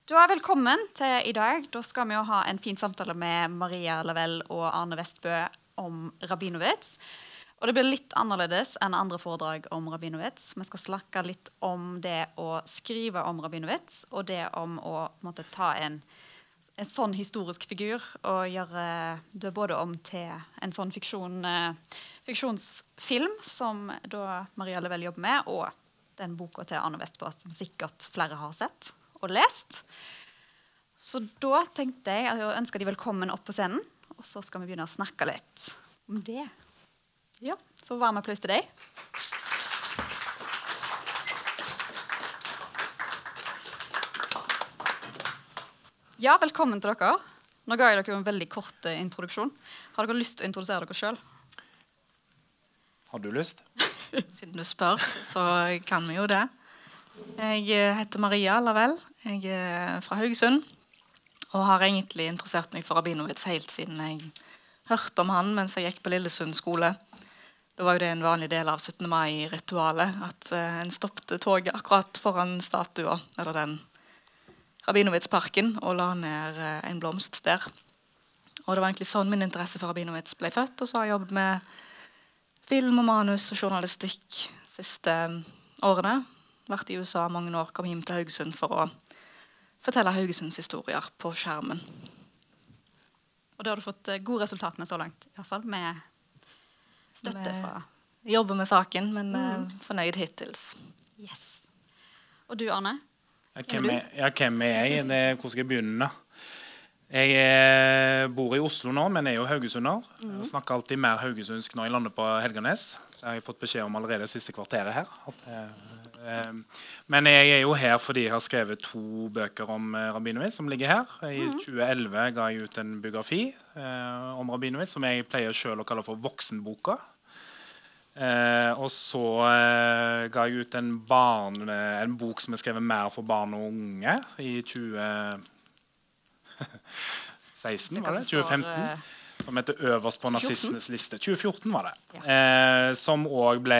Du er velkommen til i dag. Da skal vi jo ha en fin samtale med Maria Lavelle og Arne Westbø om Rabinowitz. Og det blir litt annerledes enn andre foredrag om Rabinowitz. Vi skal snakke litt om det å skrive om Rabinowitz, og det om å måtte ta en sånn historisk figur og gjøre det både om til en sånn fiksjonsfilm som da Maria Lavelle jobber med, og den boka til Arne Westbø som sikkert flere har sett og lest. Så da tenkte jeg at jeg ønsker de velkommen opp på scenen, og så skal vi begynne å snakke litt om det. Ja, så varm applaus til deg. Ja, velkommen til dere. Nå ga jeg dere en veldig kort introduksjon. Har dere lyst til å introdusere dere selv? Har du lyst? Siden du spør, så kan vi jo det. Jeg heter Maria Lavelle. Jeg er fra Haugesund og har egentlig interessert meg for Rabinowitz helt siden jeg hørte om han mens jeg gikk på Lillesund skole. Da var jo det en vanlig del av 17. mai-ritualet at en stoppte toget akkurat foran statua, eller den Rabinowitz-parken, og la ned en blomst der. Og det var egentlig sånn min interesse for Rabinowitz ble født, og så har jeg jobbet med film og manus og journalistikk siste årene. Vært i USA mange år, kom hjem til Haugesund for å fortelle Haugesunds historier på skjermen. Og det har du fått gode resultat med så langt, i hvert fall med støtte fra... Vi jobber med saken, men fornøyd hittils. Yes. Og du, Arne? Hvem er jeg? Hvor skal jeg begynne? Jeg bor i Oslo nå, men er jo haugesunder. Jeg snakker alltid mer haugesundsk når jeg lander på Helganes. Det har jeg fått beskjed om allerede siste kvarteret her. Men jeg er jo her fordi jeg har skrevet 2 bøker om Rabinowitz som ligger her. I 2011 ga jeg ut en biografi om Rabinowitz som jeg pleier selv å kalle for voksenboka. Og så ga jeg ut en bok som er skrevet mer for barn og unge i 2016, var det? 2015. Som heter Øverst på nazistenes liste. 2014 var det. Ja. Som også ble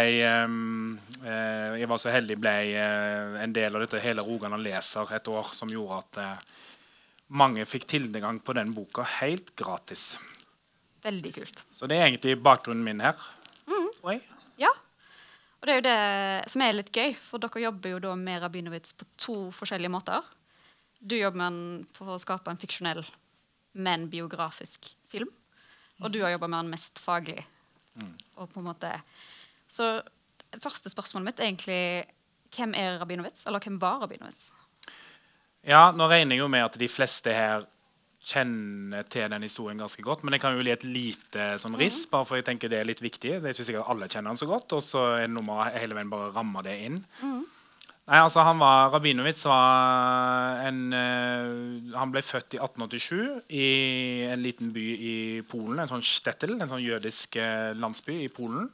jeg var så heldig ble en del av dette hele Rogaland leser et år, som gjorde at mange fikk tilgang på den boka helt gratis. Veldig kult. Så det er egentlig bakgrunnen min her. Ja. Og det er jo det som er litt gøy, for dere jobber jo da med Rabinowitz på 2 forskjellige måter. Du jobber med den for å skape en fiksjonell, men biografisk film. Og du har jobbet med den mest faglig. Og på en måte... Så første spørsmålet mitt er egentlig, hvem er Rabinowitz? Eller hvem var Rabinowitz? Ja, nå regner jeg jo med at de fleste her kjenner til den historien ganske godt, men jeg kan jo gi et lite sånn riss, bare for jeg tenker det er litt viktig. Det er ikke sikkert alle kjenner den så godt, og så er det noe med hele veien bare ramme det inn. Nei, altså Rabinowitz var han ble født i 1887 i en liten by i Polen, en sånn shtetl, en sånn jødisk landsby i Polen.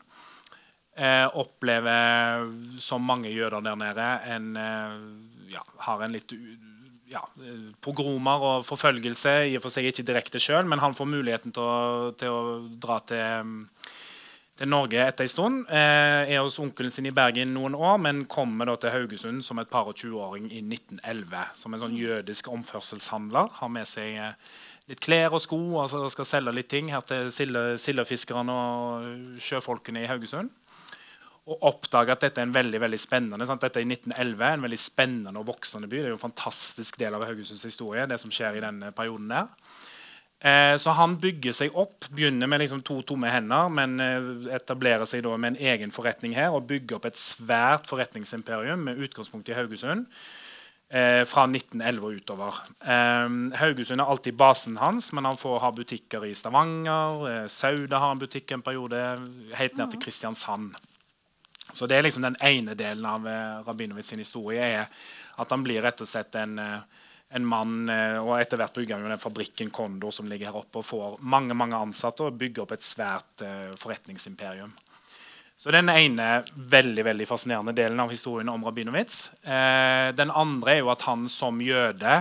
Opplever, som mange jøder der nede, har en litt pogromer og forfølgelse, i og for seg ikke direkte selv, men han får muligheten til å dra til Norge etter en stund, er hos onkelen sin i Bergen noen år, men kommer da til Haugesund som et par og 20-åring i 1911, som en sånn jødisk omførselshandler, har med seg litt klær og sko, og skal selge litt ting her til sildefiskerne og sjøfolkene i Haugesund, og oppdager at dette er en veldig, veldig spennende, sant? Dette er i 1911, en veldig spennende og voksende by, det er jo en fantastisk del av Haugesunds historie, det som skjer i denne perioden der. Så han bygger seg opp, begynner med liksom 2 tomme hender, men etablerer seg da med en egen forretning her, og bygger opp et svært forretningsimperium med utgangspunkt i Haugesund, fra 1911 og utover. Haugesund er alltid basen hans, men han får ha butikker i Stavanger, Sauda har en butikk en periode, helt ned til Kristiansand. Så det er liksom den ene delen av Rabinowitz sin historie, er at han blir rett og slett en mann, og etter hvert bygger han jo den fabrikken Condor som ligger her oppe og får mange, mange ansatte og bygger opp et svært forretningsimperium. Så den ene veldig, veldig fascinerende delen av historien om Rabinowitz. Den andre er jo at han som jøde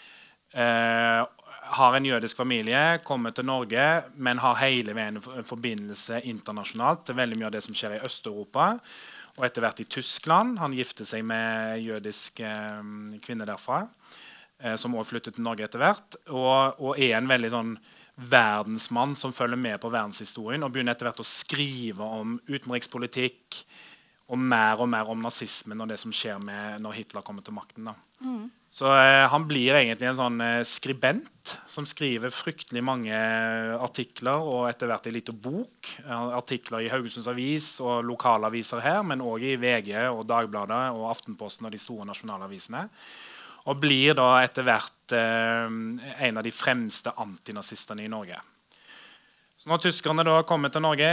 har en jødisk familie, kommer til Norge, men har hele veien en forbindelse internasjonalt til veldig mye av det som skjer i Øst-Europa, og etter hvert i Tyskland. Han gifter seg med jødisk kvinne derfra. som også flyttet til Norge etter hvert, og en veldig sånn verdensmann som følger med på verdenshistorien og begynner etter hvert å skrive om utenrikspolitikk og mer om nazismen og det som skjer med når Hitler kommer til makten. Så han blir egentlig en sånn skribent som skriver fryktelig mange artikler og etter hvert en liten bok. Artikler i Haugesunds Avis og lokalaviser her, men også i VG og Dagbladet og Aftenposten og de store nasjonalavisene. Og blir da etter hvert en av de fremste antinazistene i Norge. Så når tyskerne da kommer til Norge,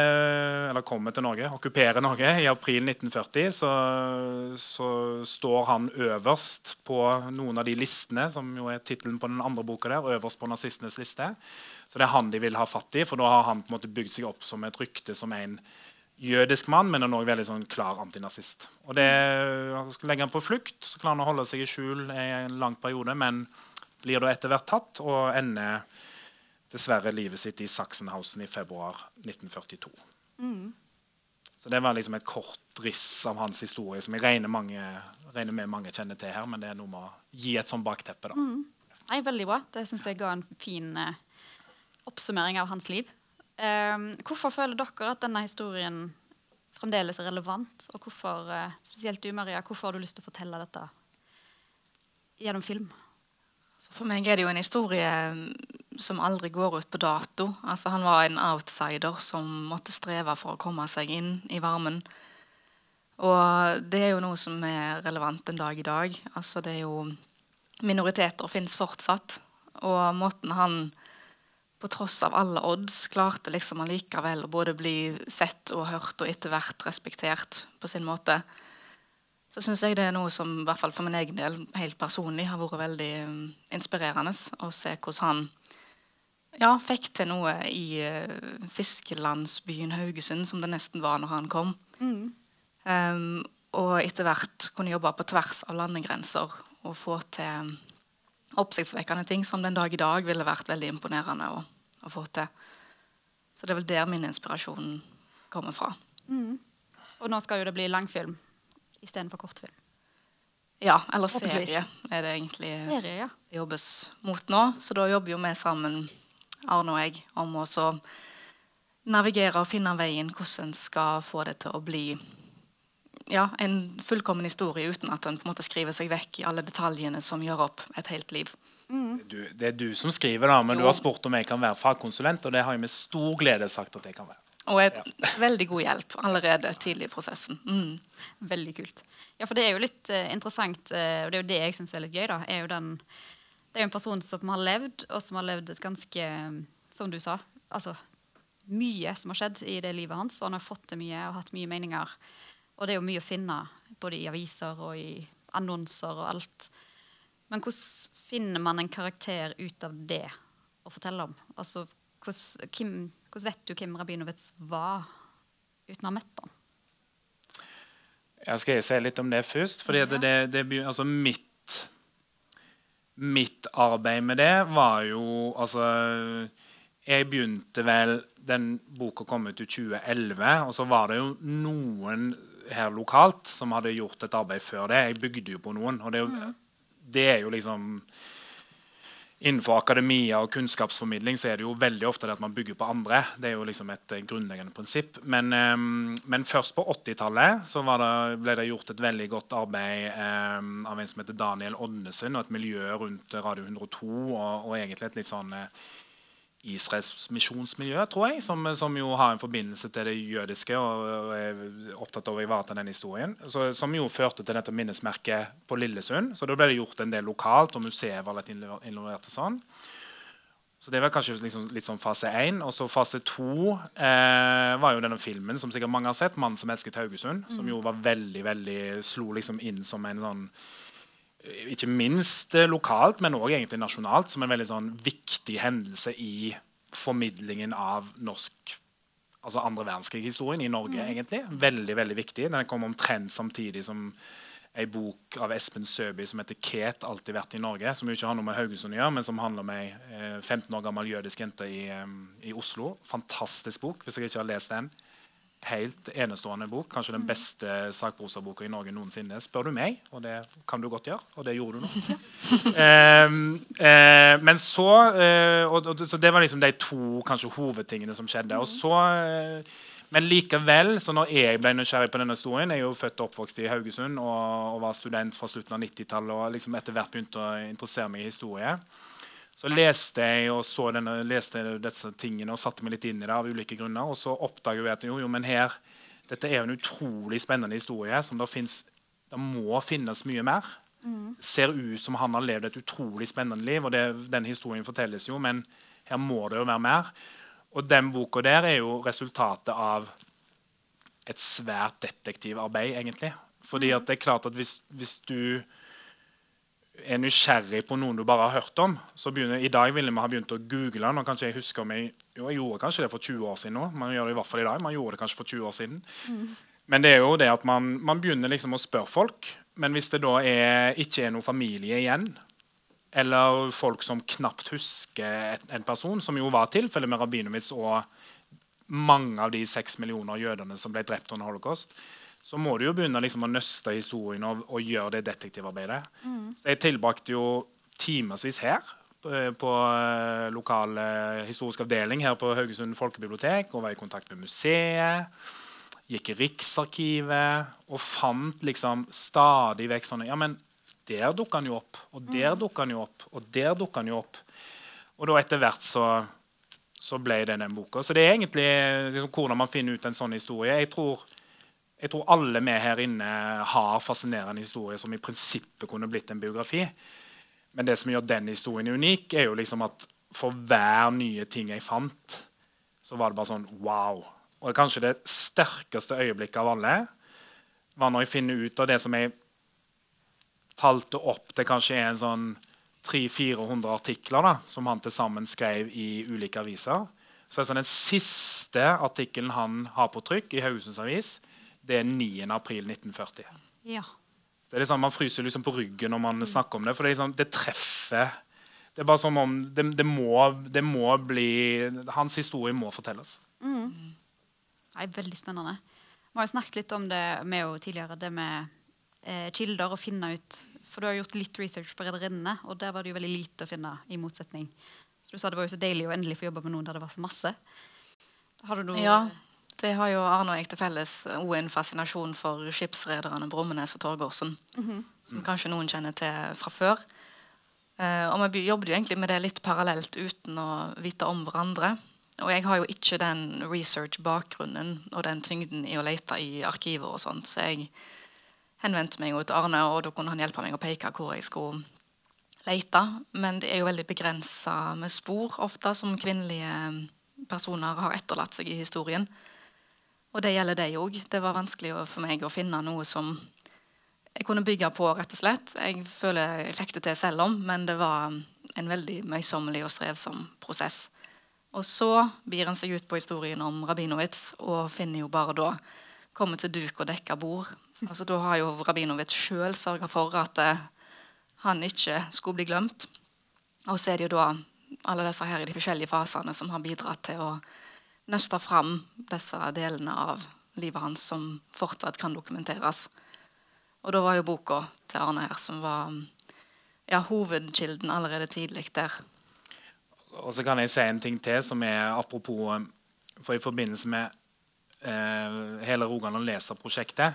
okkuperer Norge i april 1940, så står han øverst på noen av de listene, som jo er titelen på den andre boka der, øverst på nazistenes liste. Så det er han de vil ha fatt i, for da har han på en måte bygd seg opp som et rykte som en jødisk mann, men han er også veldig sånn klar antinazist. Og det legger han på flukt, så klarer han å holde seg i skjul i en lang periode, men blir da etter hvert tatt og ender dessverre livet sitt i Sachsenhausen i februar 1942. Så det var liksom et kort riss av hans historie, som jeg regner med mange kjenner til her, men det er noe med å gi et sånn bakteppe. Da. Nei, veldig bra. Det synes jeg ga en fin oppsummering av hans liv. Hvorfor føler dere at denne historien fremdeles er relevant, og hvorfor, spesielt du, Maria, hvorfor har du lyst til å fortelle dette gjennom film? Så for meg er det jo en historie som aldri går ut på dato. Altså, han var en outsider som måtte streve for å komme seg inn i varmen. Og det er jo noe som er relevant en dag i dag. Altså, det er jo minoriteter finnes fortsatt, og måten han på tross av alle odds klarte liksom allikevel å både bli sett og hørt og etter hvert respektert på sin måte. Så synes jeg det er noe som i hvert fall for min egen del helt personlig har vært veldig inspirerende å se hvordan han fikk til noe i fiskelandsbyen Haugesund som det nesten var når han kom. Og etter hvert kunne jobbe på tvers av landegrenser og få til oppsiktsvekkende ting som den dag i dag ville vært veldig imponerende å få til. Så det er vel der min inspirasjon kommer fra. Og nå skal jo det bli langfilm i stedet for kortfilm. Ja, eller serie er det egentlig serie, jobbes mot nå. Så da jobber jo vi sammen, Arne og jeg, om å så navigere og finne veien hvordan en skal få det til å bli en fullkommen historie uten at en på en måte skriver seg vekk i alle detaljene som gjør opp et helt liv. Det er du som skriver da, men du har spurt om jeg kan være fagkonsulent, og det har jeg med stor glede sagt at jeg kan være. Og veldig god hjelp allerede tidlig i prosessen. Veldig kult. Ja, for det er jo litt interessant, og det er jo det jeg synes er litt gøy da, det er jo en person som har levd, og som har levd et ganske, som du sa, altså mye som har skjedd i det livet hans, og han har fått til mye og hatt mye meninger. Og det er jo mye å finne, både i aviser og i annonser og alt. Men hvordan finner man en karakter ut av det å fortelle om? Altså, hvordan vet du hvem Rabinowitz var uten å ha møtt han? Jeg skal si litt om det først, fordi altså mitt arbeid med det var jo, altså, jeg begynte vel, den boka kom ut i 2011, og så var det jo noen her lokalt som hadde gjort et arbeid før det. Jeg bygde jo på noen, og det er jo liksom innenfor akademia og kunnskapsformidling så er det jo veldig ofte det at man bygger på andre. Det er jo liksom et grunnleggende prinsipp. Men først på 80-tallet så ble det gjort et veldig godt arbeid av en som heter Daniel Odnesen og et miljø rundt Radio 102 og egentlig et litt sånn Israels misjonsmiljø, tror jeg, som jo har en forbindelse til det jødiske og er opptatt av å ivareta den historien, som jo førte til dette minnesmerket på Lillesund. Så da ble det gjort en del lokalt, og museet var litt involvert og sånn. Så det var kanskje liksom, litt sånn fase 1. Og så fase 2 var jo denne filmen som sikkert mange har sett, 'Mannen som elsket Haugesund', som jo var veldig, veldig, slo liksom inn som en sånn ikke minst lokalt, men også egentlig nasjonalt, som en veldig sånn viktig hendelse i formidlingen av norsk, altså andre verdenskrig-historien i Norge, egentlig. Veldig, veldig viktig. Den kom omtrent samtidig som en bok av Espen Søby som heter Ket, alltid vært i Norge, som jo ikke har noe med Haugesund å gjøre, men som handler om en 15 år gammel jødisk jente i Oslo. Fantastisk bok, hvis jeg ikke har lest den. helt enestående bok, kanskje den beste sakprosaboka i Norge noensinne, spør du meg, og det kan du godt gjøre, og det gjorde du nå. Men så, så det var liksom de to kanskje hovedtingene som skjedde, og så, men likevel, så når jeg ble nysgjerrig på denne historien, jeg er jo født og oppvokst i Haugesund, og var student fra slutten av 90-tallet, og liksom etter hvert begynte å interessere meg i historie, så leste jeg og leste disse tingene og satte meg litt inn i det av ulike grunner. Og så oppdaget jeg at men dette er en utrolig spennende historie som det må finnes mye mer. Det ser ut som han har levd et utrolig spennende liv, og den historien fortelles jo, men her må det jo være mer. Og den boka der er jo resultatet av et svært detektivarbeid, egentlig. Fordi at det er klart at hvis du er nysgjerrig på noen du bare har hørt om, så i dag ville vi ha begynt å google den, og kanskje jeg husker meg, jeg gjorde kanskje det for 20 år siden nå, man gjør det i hvert fall i dag, man gjorde det kanskje for 20 år siden. Men det er jo det at man begynner liksom å spørre folk, men hvis det da ikke er noen familie igjen, eller folk som knapt husker en person, som jo var tilfellet med Rabinowitz og mange av de 6 millioner jødene som ble drept under holocaust, så må du jo begynne liksom å nøste historien og gjøre det detektivarbeidet. Så jeg tilbrakte jo timesvis her på lokal historisk avdeling her på Haugesund Folkebibliotek, og var i kontakt med museet, gikk i Riksarkivet, og fant liksom stadig vekk sånne, ja, men der dukker han jo opp, og der dukker han jo opp, og der dukker han jo opp. Og da etter hvert så ble det den boka. Så det er egentlig liksom, hvordan man finner ut en sånn historie. Jeg tror alle med her inne har fascinerende historier som i prinsippet kunne blitt en biografi. Men det som gjør den historien unik, er jo liksom at for hver nye ting jeg fant, så var det bare sånn wow. Og kanskje det sterkeste øyeblikket av alle var når jeg finner ut av det som jeg talte opp til kanskje en sånn 300-400 artikler da, som han til sammen skrev i ulike aviser. Så den siste artikkelen han har på trykk i Haugesunds Avis, det er 9. april 1940. Ja. Det er liksom, man fryser liksom på ryggen når man snakker om det, for det, liksom, det treffer. Det er bare som om det må bli, hans historie må fortelles. Det er veldig spennende. Vi har jo snakket litt om det med jo tidligere, det med kilder å finne ut, for du har gjort litt research på Redderinnene, og der var det jo veldig lite å finne i motsetning. Så du sa det var jo så deilig å endelig få jobbe med noen der det var så masse. Har du noe... Ja. Det har jo Arne og jeg til felles og en fascinasjon for skipsrederne Brummenes og Torgårdsen, som kanskje noen kjenner til fra før. Og vi jobbet jo egentlig med det litt parallelt uten å vite om hverandre. Og jeg har jo ikke den research-bakgrunnen og den tyngden i å lete i arkiver og sånt, så jeg henvendte meg jo til Arne, og da kunne han hjelpe meg å peke hvor jeg skulle lete. Men det er jo veldig begrenset med spor ofte, som kvinnelige personer har etterlatt seg i historien. Og det gjelder det jo. Det var vanskelig for meg å finne noe som jeg kunne bygge på, rett og slett. Jeg føler jeg fikk det til selv om, men det var en veldig møysommelig og strevsom prosess. Og så byr han seg ut på historien om Rabinowitz, og finner jo bare da komme til duk og dekke bord. Altså da har jo Rabinowitz selv sørget for at han ikke skulle bli glemt. Og så er det jo da alle disse her i de forskjellige fasene som har bidratt til å nøste fram disse delene av livet hans som fortsatt kan dokumenteres. Og da var jo boka til Arne her som var hovedkilden allerede tidlig der. Og så kan jeg si en ting til som er apropos, for i forbindelse med hele Rogaland leser-prosjektet,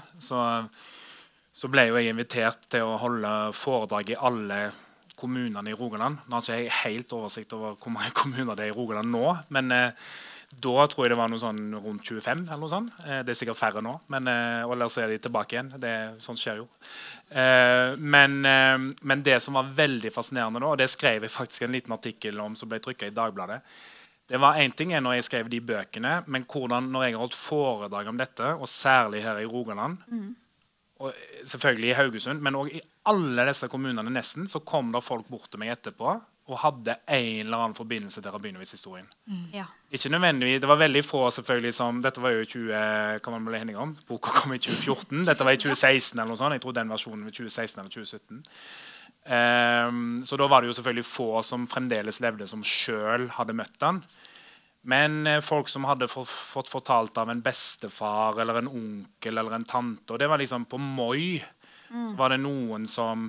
så ble jo jeg invitert til å holde foredrag i alle kommunene i Rogaland. Nå har ikke jeg helt oversikt over hvor mange kommuner det er i Rogaland nå, men da tror jeg det var noe sånn rundt 25 eller noe sånt. Det er sikkert færre nå, men eller så er de tilbake igjen. Sånt skjer jo. Men det som var veldig fascinerende da, og det skrev jeg faktisk en liten artikkel om som ble trykket i Dagbladet, det var en ting når jeg skrev de bøkene, men hvordan når jeg har holdt foredrag om dette, og særlig her i Rogaland, og selvfølgelig i Haugesund, men også i alle disse kommunene nesten, så kom det folk bort til meg etterpå og hadde en eller annen forbindelse til Rabinowitz-historien. Ja. Ikke nødvendigvis, det var veldig få selvfølgelig som, dette var jo i 20, kan man bli enig om, boka kom i 2014, dette var i 2016 eller noe sånt, jeg tror den versjonen var 2016 eller 2017. Så da var det jo selvfølgelig få som fremdeles levde som selv hadde møtt han. Men folk som hadde fått fortalt av en bestefar eller en onkel eller en tante, og det var liksom på Moi, så var det noen som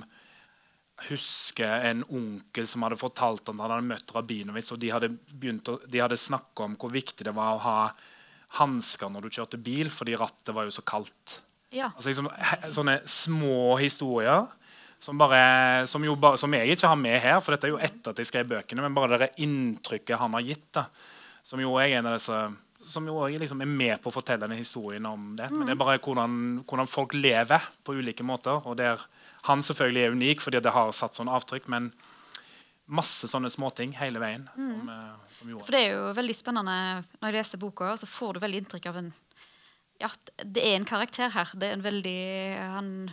husker en onkel som hadde fortalt om han hadde møtt Rabinowitz, og de hadde snakket om hvor viktig det var å ha handsker når du kjørte bil, fordi rattet var jo så kaldt. Ja. Altså liksom, sånne små historier som jeg ikke har med her, for dette er jo etter at jeg skrev bøkene, men bare det inntrykket han har gitt da, som jo er en av disse som jo liksom er med på å fortelle denne historien om det. Men det er bare hvordan folk lever på ulike måter, og der han selvfølgelig er unik fordi det har satt sånn avtrykk, men masse sånne småting hele veien som gjorde. For det er jo veldig spennende når jeg leser boka, så får du veldig inntrykk av det er en karakter her. Det er en veldig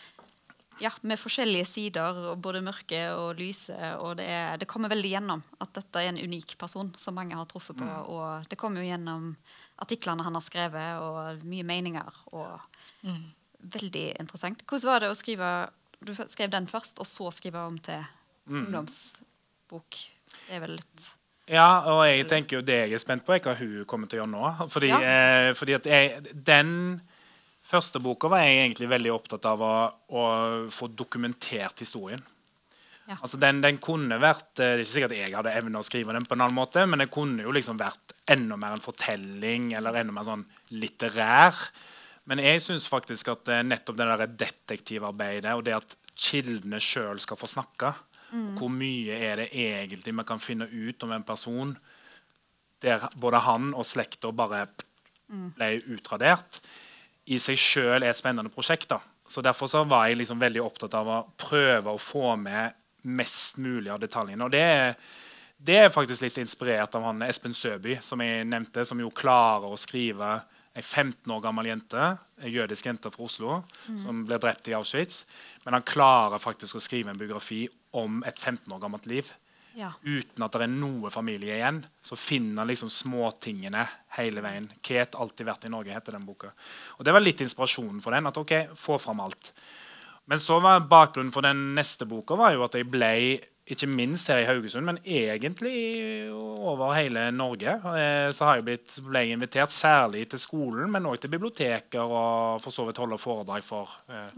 med forskjellige sider, både mørke og lyse, og det kommer veldig gjennom at dette er en unik person som mange har truffet på, og det kommer jo gjennom artiklene han har skrevet, og mye meninger, og veldig interessant. Hvordan var det å skrive, du skrev den først, og så skrive om til ungdomsbok? Det er vel litt... Ja, og jeg tenker jo det jeg er spent på, hva hun kommer til å gjøre nå, fordi at den første boka var jeg egentlig veldig opptatt av å få dokumentert historien. Ja. Altså den kunne vært, det er ikke sikkert at jeg hadde evne å skrive den på en annen måte, men det kunne jo liksom vært enda mer en fortelling, eller enda mer sånn litterær. Men jeg synes faktisk at nettopp det der detektivarbeidet, og det at kildene selv skal få snakke, hvor mye er det egentlig man kan finne ut om en person, der både han og slekta bare ble utradert, i seg selv er et spennende prosjekt da. Så derfor så var jeg liksom veldig opptatt av å prøve å få med mest mulig av detaljene. Og det er faktisk litt inspirert av han Espen Søby, som jeg nevnte, som jo klarer å skrive en 15 år gammel jente, en jødisk jente fra Oslo, som ble drept i Auschwitz. Men han klarer faktisk å skrive en biografi om et 15 år gammelt liv. Ja. Uten at det er noe familie igjen, så finner han liksom småtingene hele veien. Ket alltid vært i Norge, heter den boka. Og det var litt inspirasjonen for den, at ok, få fram alt. Men så var bakgrunnen for den neste boka var jo at jeg ble, ikke minst her i Haugesund, men egentlig over hele Norge, så har jeg ble invitert særlig til skolen, men også til biblioteker, og for så vidt holde foredrag for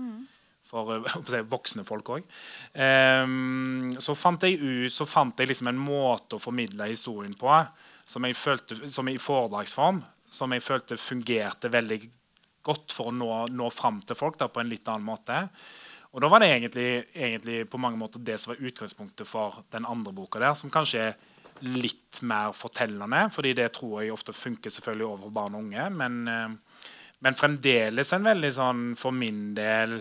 voksne folk også. Så fant jeg liksom en måte å formidle historien på, som i foredragsform, som jeg følte fungerte veldig godt for å nå frem til folk da, på en litt annen måte. Og da var det egentlig på mange måter det som var utgangspunktet for den andre boka der, som kanskje er litt mer fortellende, fordi det tror jeg ofte funker selvfølgelig over barn og unge, men fremdeles en veldig sånn, for min del,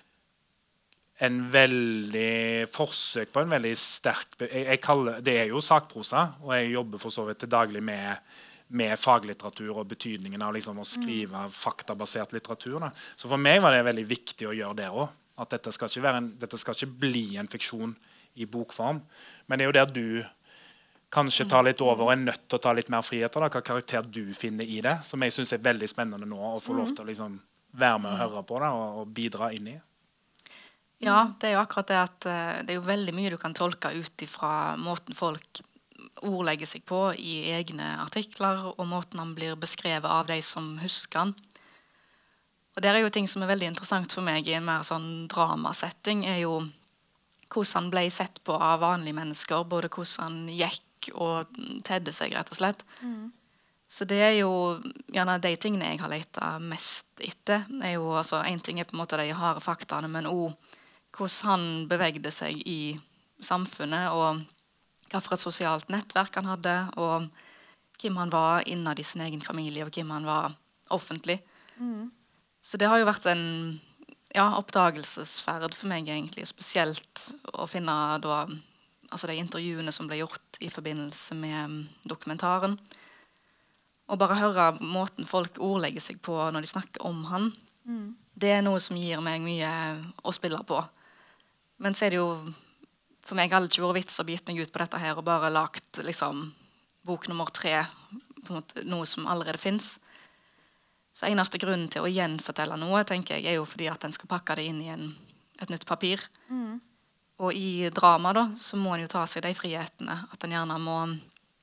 en veldig forsøk på en veldig sterk det er jo sakprosa, og jeg jobber for så vidt til daglig med faglitteratur og betydningen av liksom å skrive faktabasert litteratur da. Så for meg var det veldig viktig å gjøre det også, at dette skal ikke bli en fiksjon i bokform, men det er jo der du kanskje tar litt over og er nødt til å ta litt mer friheter, hva karakter du finner i det, som jeg synes er veldig spennende nå å få lov til å liksom være med og høre på det og bidra inn i. Ja, det er jo akkurat det at det er jo veldig mye du kan tolke ut ifra måten folk ordlegger seg på i egne artikler, og måten han blir beskrevet av de som husker han. Og det er jo ting som er veldig interessant for meg i en mer sånn dramasetting, er jo hvordan han ble sett på av vanlige mennesker, både hvordan han gikk og tedde seg, rett og slett. Så det er jo gjerne de tingene jeg har letet mest etter. Det er jo, altså, en ting er på en måte de harde faktaene, men også hvordan han bevegde seg i samfunnet, og hva for et sosialt nettverk han hadde, og hvem han var innad i sin egen familie, og hvem han var offentlig. Så det har jo vært en oppdagelsesferd for meg egentlig, spesielt å finne da, altså de intervjuene som ble gjort i forbindelse med dokumentaren, og bare høre måten folk ordlegger seg på når de snakker om han. Det er noe som gir meg mye å spille på. Men så er det jo, for meg hadde det ikke vært vits å gitt meg ut på dette her og bare lagt liksom bok nummer 3 på noe som allerede finnes. Så eneste grunnen til å gjenfortelle noe, tenker jeg, er jo fordi at den skal pakke det inn i et nytt papir. Og i drama da, så må en jo ta seg de frihetene, at en gjerne må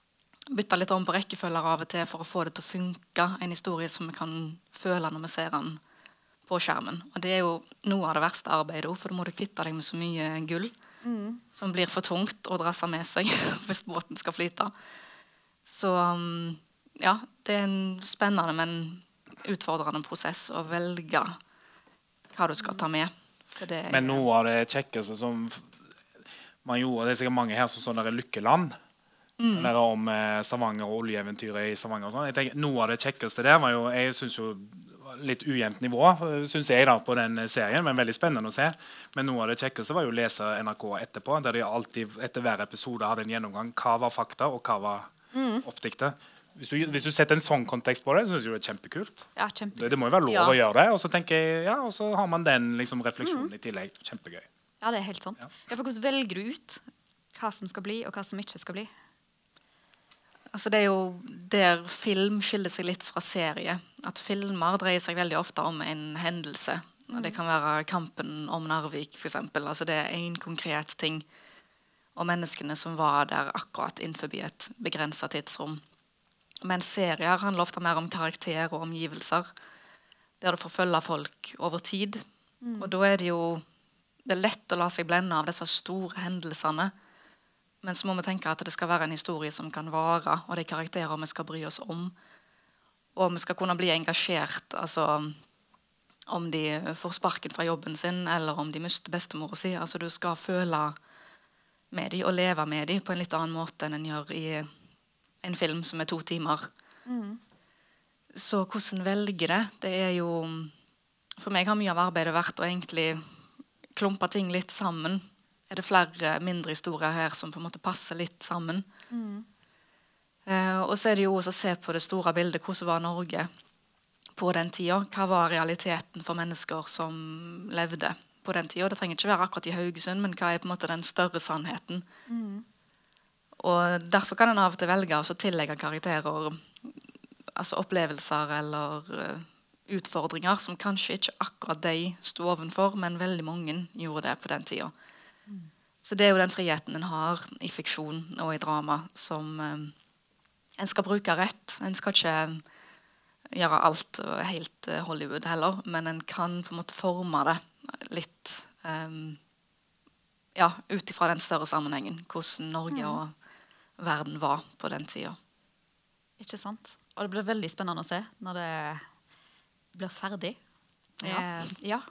bytte litt om på rekkefølger av og til for å få det til å funke. En historie som vi kan føle når vi ser den på skjermen. Og det er jo noe av det verste arbeidet, for da må du kvitte deg med så mye gull som blir for tungt å drasse med seg hvis båten skal flyte. Så ja, det er en spennende, men utfordrende prosess å velge hva du skal ta med. Men noe av det kjekkeste som man gjorde, det er sikkert mange her som sånn der Lykkeland, eller om Stavanger og oljeeventyret i Stavanger og sånn. Jeg tenker, noe av det kjekkeste der var jo, jeg synes jo litt ujevnt nivå, synes jeg da, på den serien, men veldig spennende å se. Men noe av det kjekkeste var jo å lese NRK etterpå, der de alltid etter hver episode hadde en gjennomgang. Hva var fakta, og hva var oppdiktet? Hvis du setter en sånn kontekst på det, så synes jeg det er kjempekult. Ja, kjempekult. Det må jo være lov å gjøre det, og så tenker jeg, ja, og så har man den liksom, refleksjonen i tillegg. Kjempegøy. Ja, det er helt sant. Ja, for hvordan velger du ut hva som skal bli, og hva som ikke skal bli? Altså det er jo der film skiller seg litt fra serie. At filmer dreier seg veldig ofte om en hendelse. Og det kan være kampen om Narvik, for eksempel. Altså det er en konkret ting. Og menneskene som var der akkurat innenfor et begrenset tidsrom. Men serier handler ofte mer om karakter og omgivelser. Der du får følge folk over tid. Og da er det jo det er lett å la seg blende av disse store hendelsene. Men så må vi tenke at det skal være en historie som kan vare, og det er karakterer vi skal bry oss om. Og vi skal kunne bli engasjert, altså om de får sparken fra jobben sin, eller om de mister bestemor si. Altså du skal føle med de og leve med de på en litt annen måte enn en gjør i en film som er 2 timer. Så hvordan velger det? Det er jo, for meg har mye av arbeidet vært å egentlig klumpe ting litt sammen. Er det flere mindre historier her som på en måte passer litt sammen. Og så er det jo også å se på det store bildet. Hvordan var Norge på den tiden? Hva var realiteten for mennesker som levde på den tiden? Det trenger ikke være akkurat i Haugesund, men hva er på en måte den større sannheten? Og derfor kan en av og til velge å tillegge karakterer altså opplevelser eller utfordringer som kanskje ikke akkurat de sto ovenfor, men veldig mange gjorde det på den tiden. Så det er jo den friheten en har i fiksjon og i drama som en skal bruke rett. En skal ikke gjøre alt helt Hollywood heller, men en kan på en måte forme det litt ja, ut ifra den større sammenhengen. Hvordan Norge og verden var på den tiden. Ikke sant? Og det blir veldig spennende å se når det blir ferdig. Ja.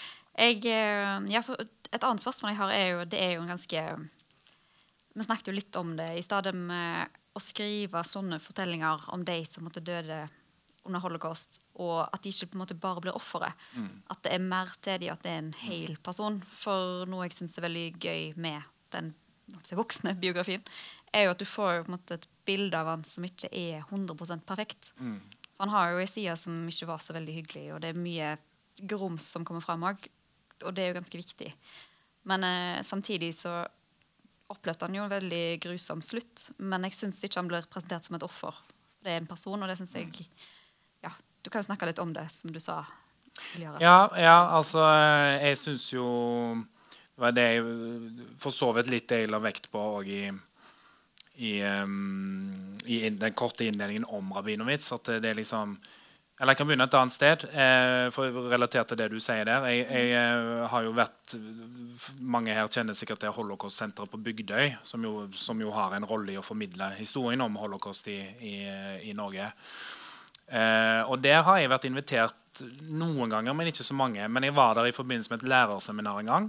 For et annet spørsmål jeg har er jo, det er jo en ganske, vi snakket jo litt om det i stedet med å skrive sånne fortellinger om de som måtte døde under holocaust, og at de ikke på en måte bare blir offere. At det er mer til de, at det er en hel person. For noe jeg synes er veldig gøy med den voksne biografien, er jo at du får jo på en måte et bilde av han som ikke er 100% perfekt. For han har jo en side som ikke var så veldig hyggelig, og det er mye grums som kommer frem også, og det er jo ganske viktig. Men samtidig så opplevde han jo en veldig grusom slutt, men jeg synes ikke han blir presentert som et offer. Det er en person, og det synes jeg, ja, du kan jo snakke litt om det, som du sa tidligere. Ja, altså, jeg synes jo, det var det jeg for så vidt litt jeg la vekt på også i den korte innledningen om Rabinowitz, at det er liksom, eller jeg kan begynne et annet sted, for relatert til det du sier der. Jeg har jo vært, mange her kjenner sikkert til Holocaust-senteret på Bygdøy, som jo har en rolle i å formidle historien om Holocaust i Norge. Og der har jeg vært invitert noen ganger, men ikke så mange. Men jeg var der i forbindelse med et lærerseminar en gang,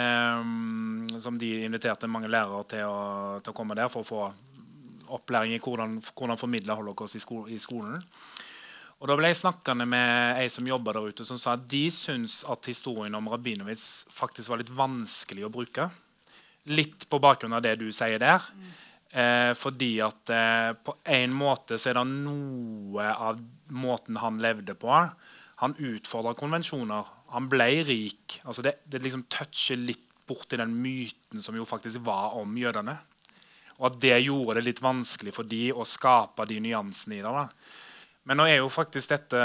som de inviterte mange lærere til å komme der for å få opplæring i hvordan formidle Holocaust i skolen. Og da ble jeg snakkende med en som jobber der ute, som sa at de synes at historien om Rabinowitz faktisk var litt vanskelig å bruke. Litt på bakgrunn av det du sier der. Fordi at på en måte så er det noe av måten han levde på. Han utfordret konvensjoner. Han ble rik. Altså det liksom toucher litt bort i den myten som jo faktisk var om jødene. Og at det gjorde det litt vanskelig for de å skape de nyansene i det da. Men nå er jo faktisk dette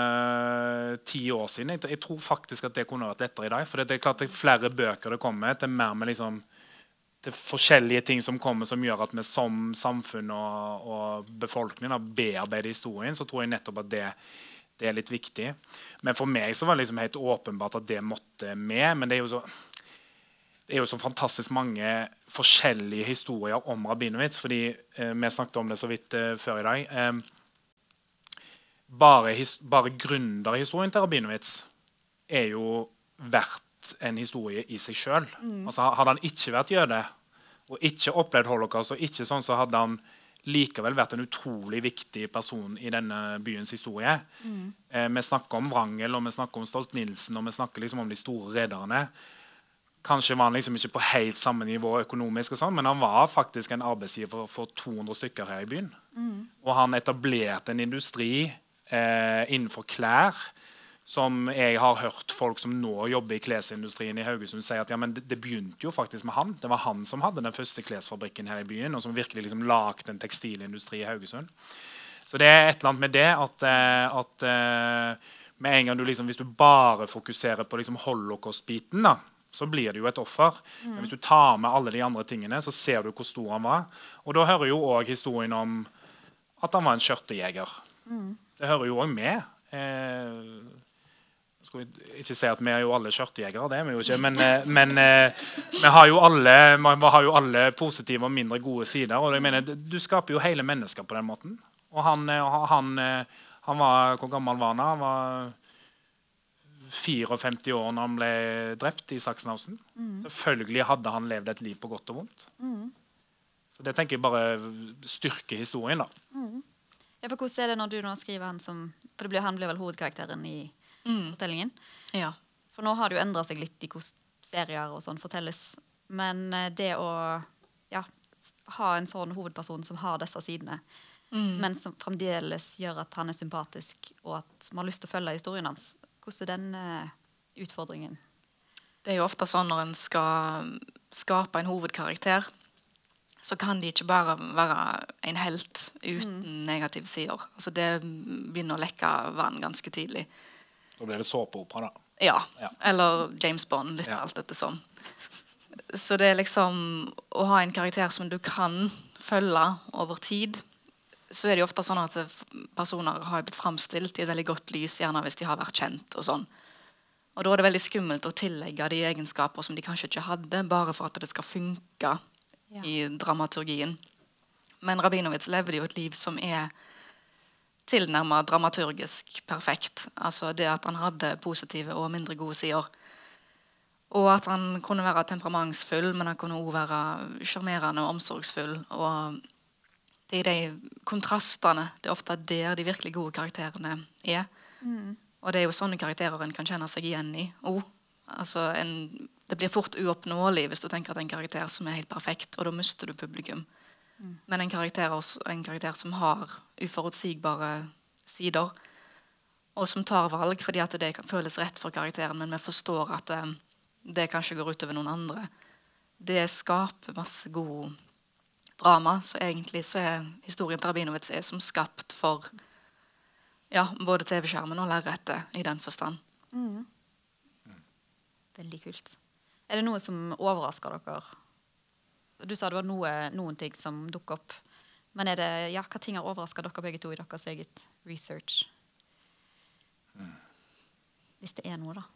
10 år siden. Jeg tror faktisk at det kunne vært lettere i dag. For det er klart at flere bøker det kommer til mer med liksom det forskjellige ting som kommer som gjør at vi som samfunn og befolkning bearbeider historien, så tror jeg nettopp at det er litt viktig. Men for meg så var det liksom helt åpenbart at det måtte med, men det er jo så fantastisk mange forskjellige historier om Rabinowitz, fordi vi snakket om det så vidt før i dag. Bare gründerhistorien til Rabinowitz er jo verdt en historie i seg selv. Altså, hadde han ikke vært jøde, og ikke opplevd holocaust, og ikke sånn, så hadde han likevel vært en utrolig viktig person i denne byens historie. Vi snakker om Wrangel, og vi snakker om Stolt-Nielsen, og vi snakker liksom om de store rederne. Kanskje var han liksom ikke på helt samme nivå økonomisk, og sånn, men han var faktisk en arbeidsgiver for 200 stykker her i byen. Og han etablerte en industri innenfor klær, som jeg har hørt folk som nå jobber i klesindustrien i Haugesund si at ja, men det begynte jo faktisk med han. Det var han som hadde den første klesfabrikken her i byen, og som virkelig liksom lagde en tekstilindustri i Haugesund. Så det er et eller annet med det at med en gang du liksom, hvis du bare fokuserer på liksom holocaust-biten da, så blir det jo et offer. Men hvis du tar med alle de andre tingene, så ser du hvor stor han var. Og da hører jo også historien om at han var en skjørtejeger. Det hører jo også med. Jeg skal ikke si at vi er jo alle skjørtejegere, det er vi jo ikke, men vi har jo alle positive og mindre gode sider, og jeg mener, du skaper jo hele mennesker på den måten. Og han var, hvor gammel var han? Han var 54 år når han ble drept i Sachsenhausen. Selvfølgelig hadde han levd et liv på godt og vondt. Så det tenker jeg bare styrker historien da. Ja, for hvordan er det når du nå skriver han som, for han blir vel hovedkarakteren i fortellingen? Ja. For nå har det jo endret seg litt i hvordan serier og sånn fortelles, men det å ha en sånn hovedperson som har disse sidene, men som fremdeles gjør at han er sympatisk, og at man har lyst til å følge historien hans, hvordan er den utfordringen? Det er jo ofte sånn når en skal skape en hovedkarakter, så kan de ikke bare være en helt uten negative sider. Altså det begynner å lekke vann ganske tidlig. Da blir det såpeopera da. Ja, eller James Bond, litt alt dette sånn. Så det er liksom å ha en karakter som du kan følge over tid, så er det jo ofte sånn at personer har blitt fremstilt i et veldig godt lys, gjerne hvis de har vært kjent og sånn. Og da er det veldig skummelt å tillegge de egenskaper som de kanskje ikke hadde, bare for at det skal funke i dramaturgien. Men Rabinowitz levde jo et liv som er tilnærmet dramaturgisk perfekt. Altså det at han hadde positive og mindre gode sider. Og at han kunne være temperamentsfull, men han kunne også være charmerende og omsorgsfull. Og det er de kontrastene, det er ofte der de virkelig gode karakterene er. Og det er jo sånne karakterer en kan kjenne seg igjen i. Altså det blir fort uoppnåelig hvis du tenker at en karakter som er helt perfekt, og da mister du publikum. Men en karakter som har uforutsigbare sider, og som tar valg fordi at det kan føles rett for karakteren, men vi forstår at det kanskje går utover noen andre. Det skaper masse god drama, så egentlig så er historien til Rabinowitz som skapt for både TV-skjermen og lerretet i den forstand. Veldig kult. Er det noe som overrasker dere? Du sa det var noen ting som dukker opp. Men er det, hva ting har overrasket dere begge to i deres eget research? Hvis det er noe, da.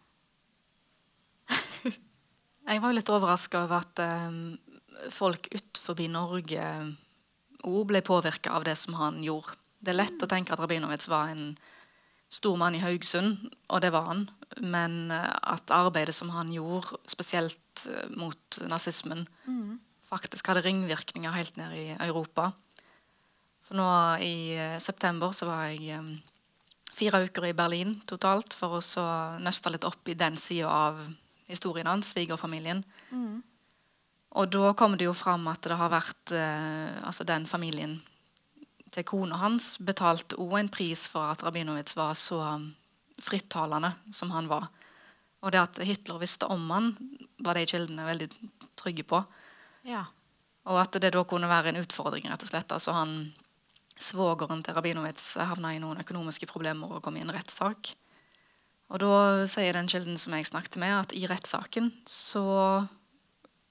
Jeg var litt overrasket over at folk utenfor Norge også ble påvirket av det som han gjorde. Det er lett å tenke at Rabinowitz var en stor mann i Haugesund, og det var han. Men at arbeidet som han gjorde, spesielt mot nazismen, faktisk hadde ringvirkninger helt ned i Europa. For nå i september så var jeg 4 uker i Berlin totalt, for å så nøste litt opp i den siden av historien hans, svigerfamilien. Og da kom det jo fram at det har vært, altså den familien til kona hans betalte også en pris for at Rabinowitz var så frittalende som han var. Og det at Hitler visste om han, var de kildene veldig trygge på. Ja. Og at det da kunne være en utfordring, rett og slett. Altså svogeren til Rabinowitz havnet i noen økonomiske problemer og kom i en rettssak. Og da sier den kilden som jeg snakket med, at i rettssaken så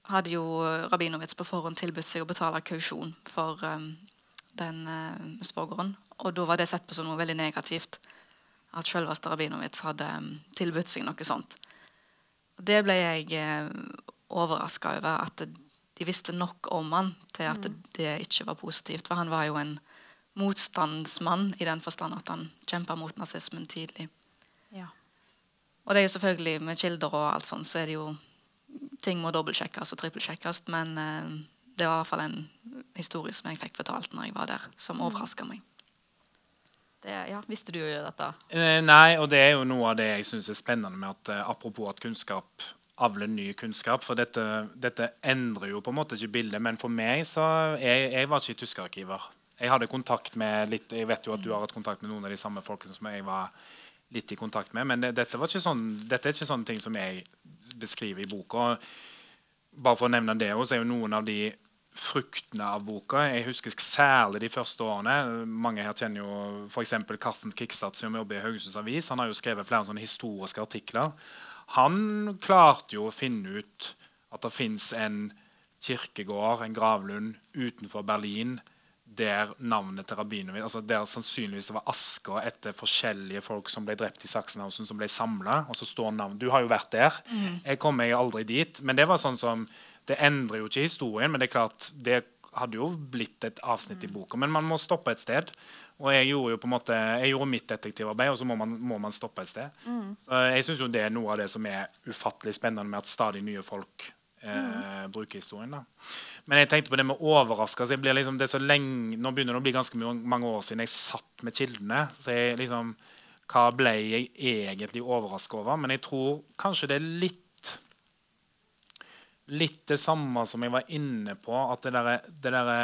hadde jo Rabinowitz på forhånd tilbudt seg å betale kausjon for den svogeren. Og da var det sett på som noe veldig negativt. At selveste Rabinowitz hadde tilbudt seg noe sånt. Og det ble jeg overrasket over, at de visste nok om han til at det ikke var positivt. For han var jo en motstandsmann i den forstand at han kjempet mot nazismen tidlig. Ja. Og det er jo selvfølgelig med kilder og alt sånt, så er det jo ting må dobbeltsjekkes og trippelsjekkes, men det var i hvert fall en historie som jeg fikk fortalt når jeg var der, som overrasket meg. Visste du jo dette? Nei, og det er jo noe av det jeg synes er spennende med at apropos at kunnskap avler ny kunnskap, for dette endrer jo på en måte ikke bildet, men for meg så jeg var ikke tyskerarkiver. Jeg hadde kontakt med litt, jeg vet jo at du har hatt kontakt med noen av de samme folkene som jeg var litt i kontakt med, men dette er ikke sånne ting som jeg beskriver i boka. Bare for å nevne det også, er jo noen av de fruktene av boka. Jeg husker særlig de første årene. Mange her kjenner jo for eksempel Karsten Kikstad, som jobber i Haugesunds Avis. Han har jo skrevet flere sånne historiske artikler. Han klarte jo å finne ut at det finnes en kirkegård, en gravlund utenfor Berlin, der navnet til Rabinowitz, altså der sannsynligvis det var asker etter forskjellige folk som ble drept i Sachsenhausen, som ble samlet, og så står navn. Du har jo vært der. Jeg kom aldri dit, men det var sånn som, det endrer jo ikke historien, men det er klart, det hadde jo blitt et avsnitt i boka, men man må stoppe et sted, og jeg gjorde jo på en måte, jeg gjorde mitt detektivarbeid, og så må man stoppe et sted. Så jeg synes jo det er noe av det som er ufattelig spennende med at stadig nye folk bruker historien da. Men jeg tenkte på det med overraskelse. Jeg blir liksom, det er så lenge, nå begynner det å bli ganske mange år siden jeg satt med kildene, så jeg liksom, hva ble jeg egentlig overrasket over? Men jeg tror kanskje det er litt det samme som jeg var inne på, at det der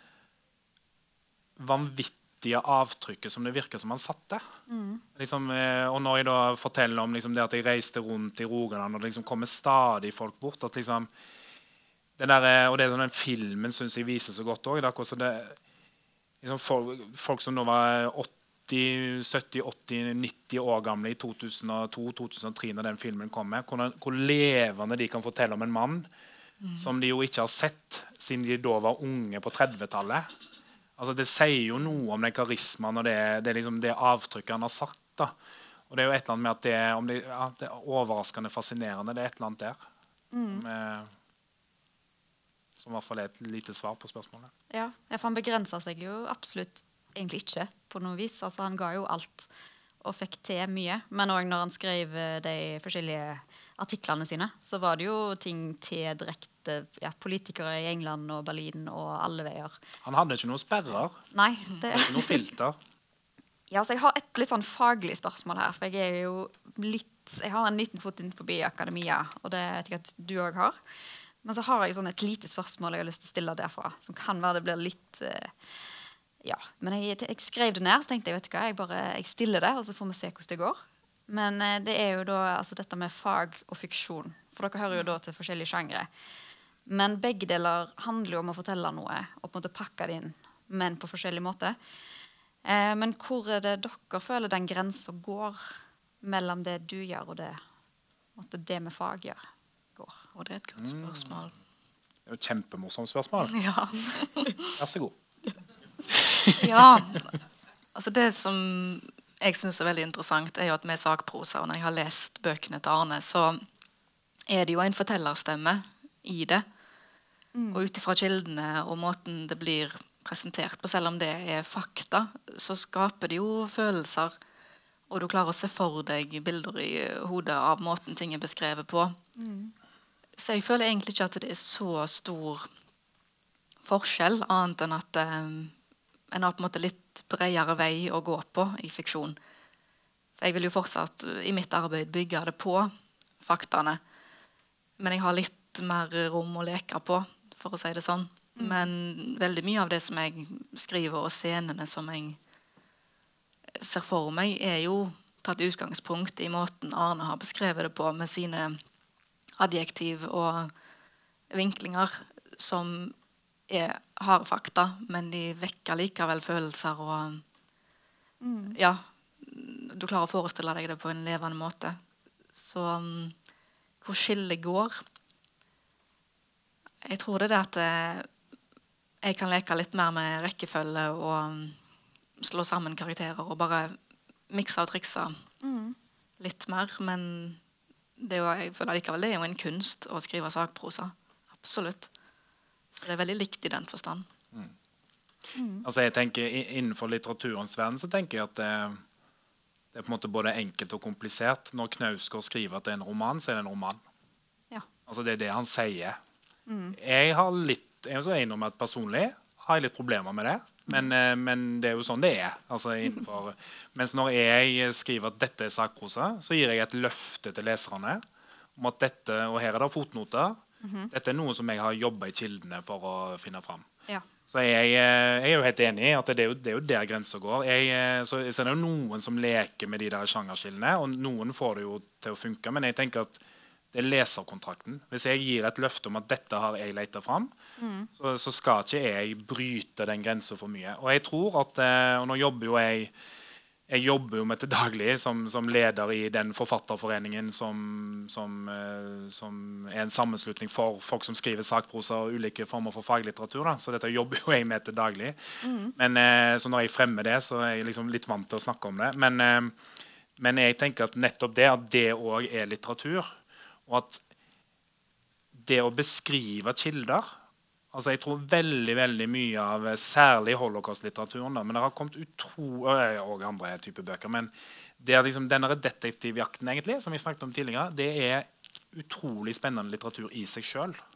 vanvittige avtrykket som det virker som han satte. Liksom, og når jeg da forteller om liksom, det at jeg reiste rundt i Rogaland, og det liksom kommer stadig folk bort, at liksom, det der, og det er sånn den filmen synes jeg viser så godt også, det liksom, folk som nå var 80, 70, 80, 90 år gamle i 2002-2003 når den filmen kommer, hvor levende de kan fortelle om en mann som de jo ikke har sett siden de da var unge på 30-tallet. Altså, det sier jo noe om den karismaen og det liksom det avtrykket han har satt da. Og det er jo et eller annet med at det er overraskende fascinerende, det er et eller annet der som i hvert fall er et lite svar på spørsmålet. Ja, for han begrenset seg jo absolutt egentlig ikke på noe vis. Altså, han ga jo alt og fikk til mye. Men også når han skrev de forskjellige artiklene sine, så var det jo ting til direkte politikere i England og Berlin og alle veier. Han hadde ikke noen sperrer. Nei. Det var ikke noen filter. Ja, så jeg har et litt sånn faglig spørsmål her, for jeg er jo jeg har en liten fot inn forbi akademia, og det vet jeg at du også har. Men så har jeg sånn et lite spørsmål jeg har lyst til å stille derfra, som kan være det blir litt men jeg skrev det ned, så tenkte jeg, vet du hva, jeg stiller det, og så får vi se hvordan det går. Men det er jo da altså dette med fag og fiksjon, for dere hører jo da til forskjellige sjangre. Men begge deler handler jo om å fortelle noe, og på en måte pakke det inn, men på forskjellige måter. Men hvor er det dere føler den grensen går mellom det du gjør, og det med fag gjør? Og det er et godt spørsmål. Det er jo et kjempemorsomt spørsmål. Ja. Vær så god. Ja, altså det som jeg synes er veldig interessant er jo at med sakprosa, og når jeg har lest bøkene til Arne, så er det jo en fortellerstemme i det. Og utifra kildene og måten det blir presentert på, selv om det er fakta, så skaper det jo følelser, og du klarer å se for deg bilder i hodet av måten ting er beskrevet på. Så jeg føler egentlig ikke at det er så stor forskjell, annet enn at en har på en måte litt bredere vei å gå på i fiksjon. For jeg vil jo fortsatt i mitt arbeid bygge det på faktaene, men jeg har litt mer rom å leke på, for å si det sånn. Men veldig mye av det som jeg skriver, og scenene som jeg ser for meg, er jo tatt utgangspunkt i måten Arne har beskrevet det på, med sine adjektiv og vinklinger som er harde fakta, men de vekker likevel følelser og du klarer å forestille deg det på en levende måte. Så hvor skillet går, Jeg tror det at jeg kan leke litt mer med rekkefølge og slå sammen karakterer og bare mikse og trikse litt mer. Men jeg føler likevel det er jo en kunst å skrive sakprosa. Absolutt. Så det er veldig likt i den forstand. Altså jeg tenker innenfor litteraturens verden så tenker jeg at det er på en måte både enkelt og komplisert. Når Knausgård skriver at det er en roman, så er det en roman. Ja. Altså det er det han sier. Jeg har litt, jeg er innom at personlig har jeg litt problemer med det. Men det er jo sånn det er. Altså innenfor, mens når jeg skriver at dette er sakprosa, så gir jeg et løfte til leserne om at dette, og her er det fotnoter, dette er noe som jeg har jobbet i kildene for å finne fram. Ja. Så jeg er jo helt enig i at det er jo der grenser går. Så er det jo noen som leker med de der sjangerskillene, og noen får det jo til å funke, men jeg tenker at det er leserkontrakten. Hvis jeg gir et løfte om at dette har jeg letet fram, så skal ikke jeg bryte den grensen for mye. Og jeg tror at, og nå jobber jo jeg jobber jo med til daglig som leder i den forfatterforeningen som er en sammenslutning for folk som skriver sakprosa og ulike former for faglitteratur. Da. Så dette jobber jo jeg med til daglig. Men, så når jeg fremmer det, så er jeg liksom litt vant til å snakke om det. Men jeg tenker at nettopp det, at det også er litteratur, og at det å beskrive kilder, altså jeg tror veldig mye av særlig holocaust-litteraturen, men det har kommet og andre typer bøker, men det er liksom denne detektivjakten egentlig, som vi snakket om tidligere, det er utrolig spennende litteratur i seg selv.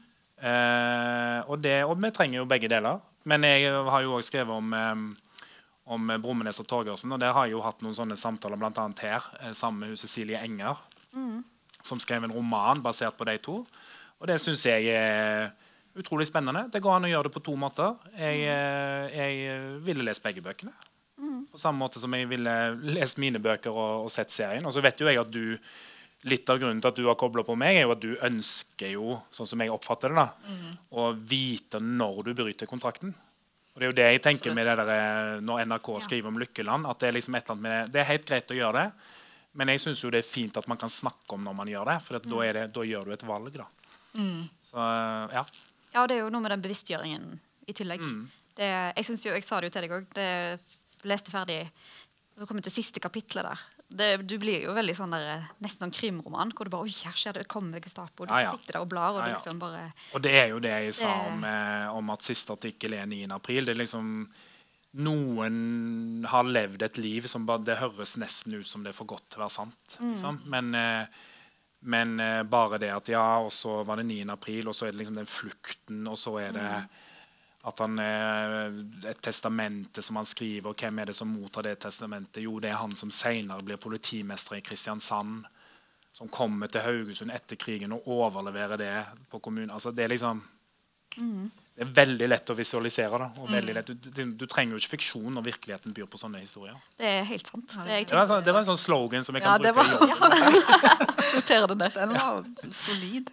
Og vi trenger jo begge deler, men jeg har jo også skrevet om Brummenes og Torgersen, og der har jeg jo hatt noen sånne samtaler blant annet her, sammen med Cecilie Enger, som skrev en roman basert på de to, og det synes jeg er utrolig spennende. Det går an å gjøre det på to måter. Jeg ville lest begge bøkene. På samme måte som jeg ville lest mine bøker og sett serien. Og så vet jo jeg at litt av grunnen til at du har koblet på meg, er jo at du ønsker jo, sånn som jeg oppfatter det da, å vite når du bryter kontrakten. Og det er jo det jeg tenker med det der, når NRK skriver om Lykkeland, at det er liksom et eller annet med det. Det er helt greit å gjøre det, men jeg synes jo det er fint at man kan snakke om når man gjør det, for da gjør du et valg da. Så, ja. Ja, det er jo noe med den bevisstgjøringen i tillegg. Jeg sa det jo til deg også, leste ferdig, så kom jeg til siste kapitlet der. Du blir jo veldig sånn der, nesten sånn krimroman, hvor du bare, oi, her skjer det, kommer Gestapo, du sitter der og blar, og du liksom bare... Og det er jo det jeg sa om at siste artikkel er 9. april, det er liksom... Noen har levd et liv som bare, det høres nesten ut som det er for godt til å være sant. Liksom. Men bare det at og så var det 9. april, og så er det liksom den flukten, og så er det at han et testamente som han skriver, og hvem er det som mottar det testamentet? Jo, det er han som senere blir politimester i Kristiansand, som kommer til Haugesund etter krigen og overleverer det på kommunen. Altså, det er liksom... Det er veldig lett å visualisere det, og veldig lett. Du trenger jo ikke fiksjon når virkeligheten byr på sånne historier. Det er helt sant. Det var en sånn slogan som jeg kan bruke i jobben. Notere det der. Den var solid.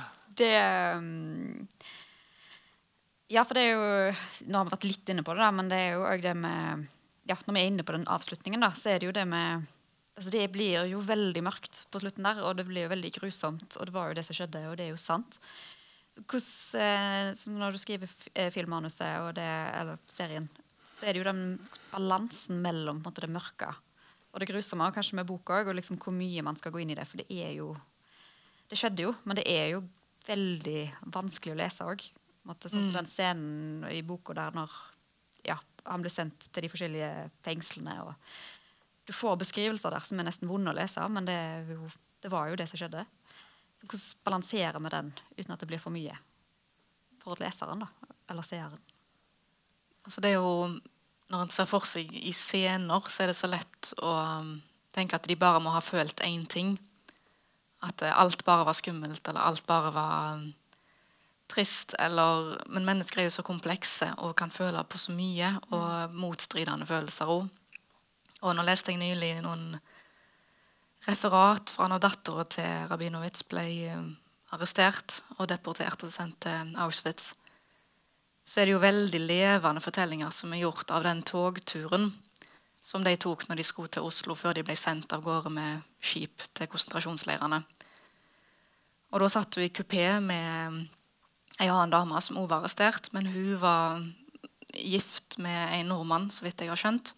Ja, for det er jo, nå har vi vært litt inne på det da, men det er jo også det med, når vi er inne på den avslutningen da, så er det jo det med, altså det blir jo veldig mørkt på slutten der, og det blir jo veldig grusomt, og det var jo det som skjedde, og det er jo sant. Så når du skriver filmmanuset eller serien, så er det jo den balansen mellom på en måte, det mørke og det grusomme, og kanskje med boka også, og liksom hvor mye man skal gå inn i det, for det skjedde jo, men det er jo veldig vanskelig å lese også. Sånn som den scenen i boka der når han ble sendt til de forskjellige fengslene, og du får beskrivelser der som er nesten vonde å lese, men det var jo det som skjedde. Så hvordan balanserer vi den uten at det blir for mye for leseren da, eller seeren? Altså det er jo, når en ser for seg i scener, så er det så lett å tenke at de bare må ha følt en ting. At alt bare var skummelt, eller alt bare var trist, men mennesker er jo så komplekse og kan føle på så mye, og motstridende følelser også. Og nå leste jeg nylig noen referat fra når datteren til Rabinowitz ble arrestert og deportert og sendt til Auschwitz. Så er det jo veldig levende fortellinger som er gjort av den togturen som de tok når de skulle til Oslo før de ble sendt av gårde med skip til konsentrasjonsleirene. Og da satt du i kupé med en annen dame som også var arrestert, men hun var gift med en nordmann, så vidt jeg har skjønt.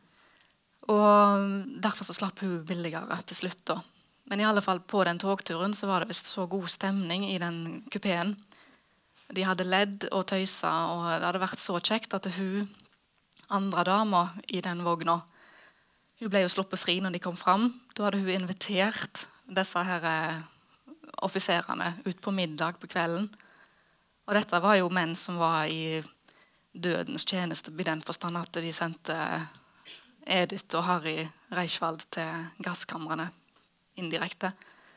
Og derfor så slapp hun billigere til slutt da. Men i alle fall på den togturen så var det visst så god stemning i den kupeen. De hadde ledd og tøysa, og det hadde vært så kjekt at hun, andre dama i den vogna, hun ble jo sluppet fri når de kom fram. Da hadde hun invitert disse her offiserene ut på middag på kvelden. Og dette var jo menn som var i dødens tjeneste i den forstand at de sendte Edith og Harry Reichwald til gasskamrene indirekte.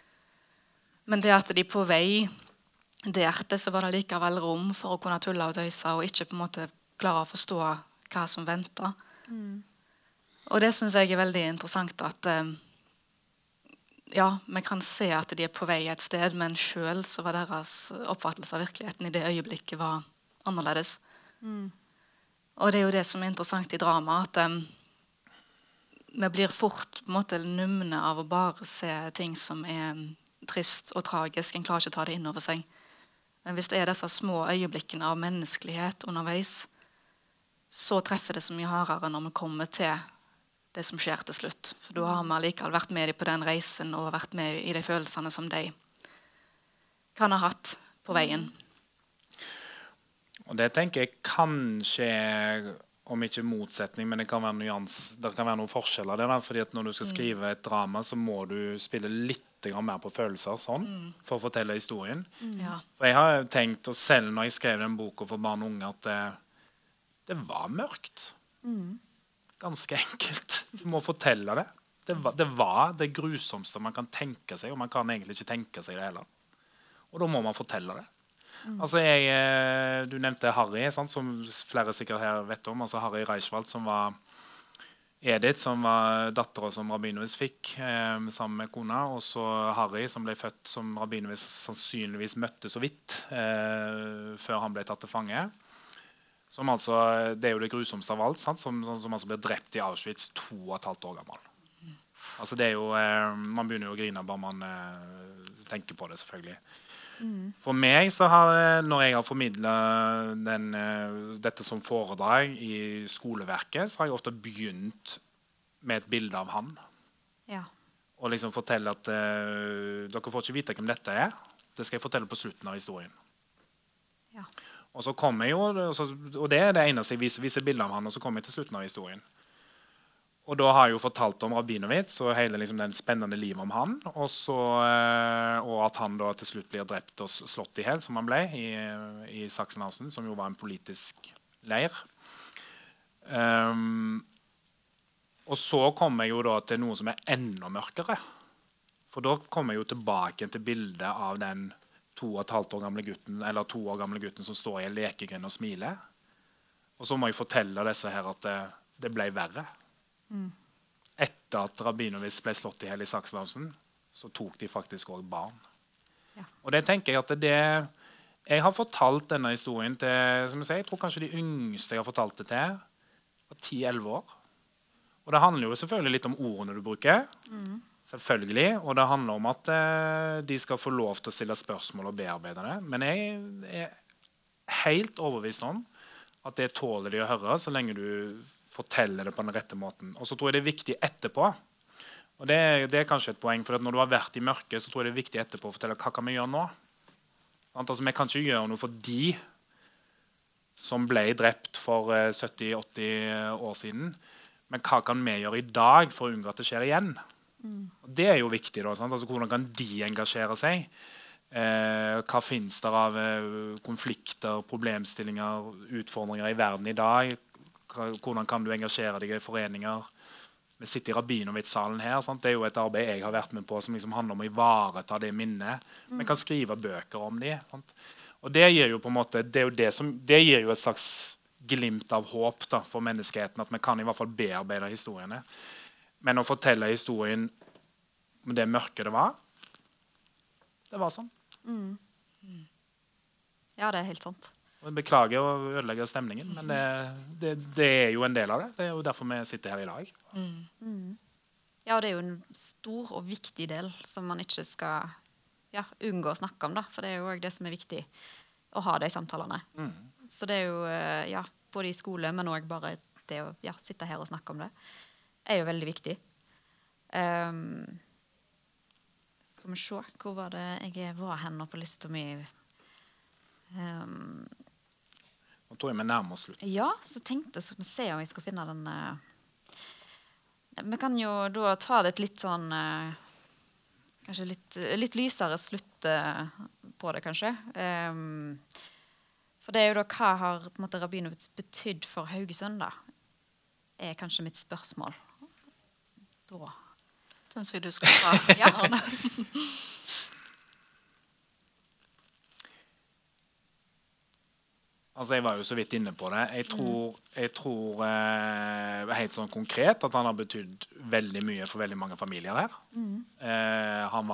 Men det at de på vei dertil, så var det likevel rom for å kunne tulle og tøyse og ikke på en måte klare å forstå hva som ventet. Og det synes jeg er veldig interessant at ja, vi kan se at de er på vei et sted, men selv så var deres oppfattelse av virkeligheten i det øyeblikket var annerledes. Og det er jo det som er interessant i drama, at vi blir fort på en måte numne av å bare se ting som er trist og tragisk. En klarer ikke å ta det inn over seg. Men hvis det er disse små øyeblikkene av menneskelighet underveis, så treffer det så mye hardere når vi kommer til det som skjer til slutt. For da har vi likevel vært med på den reisen og vært med i de følelsene som de kan ha hatt på veien. Og det tenker jeg kanskje, om ikke motsetning, men det kan være det kan være noen forskjeller der, fordi at når du skal skrive et drama, så må du spille litt mer på følelser sånn, for å fortelle historien. Ja. For jeg har tenkt, og selv når jeg skrev den boken for barn og unge, at det var mørkt. Ganske enkelt. Du må fortelle det. Det var det grusomste man kan tenke seg, og man kan egentlig ikke tenke seg det heller. Og da må man fortelle det. Altså du nevnte Harry, sant, som flere sikkert her vet om, altså Harry Reichwald, som var Edith, som var datteren som Rabinowitz fikk sammen med kona, og så Harry, som ble født som Rabinowitz sannsynligvis møtte så vidt før han ble tatt til fange. Som altså, det er jo det grusomste av alt, sant? Som altså ble drept i Auschwitz 2,5 år gammel. Altså det er jo, man begynner jo å grine bare man tenker på det, selvfølgelig. For meg så når jeg har formidlet dette som foredrag i skoleverket, så har jeg ofte begynt med et bilde av han. Ja. Og liksom fortelle at dere får ikke vite hvem dette er. Det skal jeg fortelle på slutten av historien. Ja. Og så kommer jeg jo, og det er det eneste jeg viser bilder av han, og så kommer jeg til slutten av historien. Og da har jeg jo fortalt om Rabinowitz og hele liksom, den spennende livet om han, og at han da til slutt blir drept og slått i hel, som han ble i Sachsenhausen, som jo var en politisk leir. Og så kommer jeg jo da til noe som er enda mørkere. For da kommer jeg jo tilbake til bildet av den 2,5 år gamle gutten, eller 2 år gamle gutten som står i en lekegrind og smiler. Og så må jeg fortelle disse her at det ble verre. Etter at Rabinowitz ble slått i hel i Sachsenhausen, så tok de faktisk også barn. Ja. Og det tenker jeg at jeg har fortalt denne historien til, som jeg sier, jeg tror kanskje de yngste jeg har fortalt det til, var 10-11 år. Og det handler jo selvfølgelig litt om ordene du bruker. Selvfølgelig, og det handler om at de skal få lov til å stille spørsmål og bearbeide det. Men jeg er helt overbevist om at det tåler de å høre så lenge du forteller det på den rette måten. Og så tror jeg det er viktig etterpå. Og det er kanskje et poeng, for at når du har vært i mørket, så tror jeg det er viktig etterpå å fortelle hva kan vi gjøre nå. Altså, vi kan ikke gjøre noe for de som ble drept for 70-80 år siden, men hva kan vi gjøre i dag for å unngå at det skjer igjen? Og det er jo viktig da, sant? Altså, hvordan kan de engasjere seg? Hva finnes der av konflikter, problemstillinger, utfordringer i verden i dag? Hvordan kan du engasjere deg i foreninger? Vi sitter i Rabinowitz-salen her, sant? Det er jo et arbeid jeg har vært med på som liksom handler om å ivareta det minnet. Vi kan skrive bøker om det. Sant? Og det gir jo på en måte, det gir jo et slags glimt av håp da, for menneskeheten, at vi kan i hvert fall bearbeide historiene. Men å fortelle historien om det mørke det var sånn. Ja, det er helt sant. Jeg beklager å ødelegge stemningen, men det er jo en del av det. Det er jo derfor vi sitter her i dag. Ja, det er jo en stor og viktig del som man ikke skal unngå å snakke om, da, for det er jo også det som er viktig. å ha de samtalene. Så det er jo, både i skole, men også bare det å sitte her og snakke om det, er jo veldig viktig. Skal vi se, hvor var det jeg var henne på lista mi? Nå tror jeg vi nærmer oss slutt. Ja, så tenkte jeg, skal vi se om jeg skulle finne den. Vi kan jo da ta det et litt sånn, kanskje litt lysere slutt på det, kanskje. For det er jo da, hva har på en måte Rabinowitz betydd for Haugesund da? Er kanskje mitt spørsmål. Da. Synes jeg du skal ta. Ja. Altså, jeg var jo så vidt inne på det. Jeg tror helt sånn konkret at han har betydd veldig mye for veldig mange familier der. Han